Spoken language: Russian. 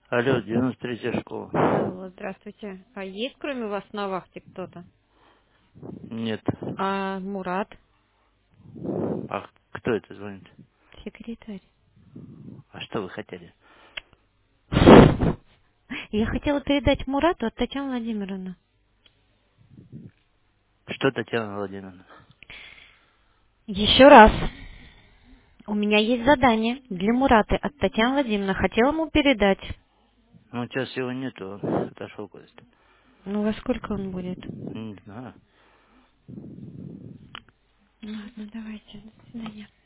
Алло, 93-я школа. Алло, здравствуйте. А есть кроме вас на вахте кто-то? Нет. А Мурат? А кто это звонит? Секретарь. А что вы хотели? Я хотела передать Мурату от Татьяны Владимировны. Что, Татьяна Владимировна? Еще раз. У меня есть задание для Мураты от Татьяны Владимировны. Хотела ему передать. Ну, сейчас его нету, он отошел куда-то. Ну, во сколько он будет? Не знаю. Ладно, давайте. До свидания.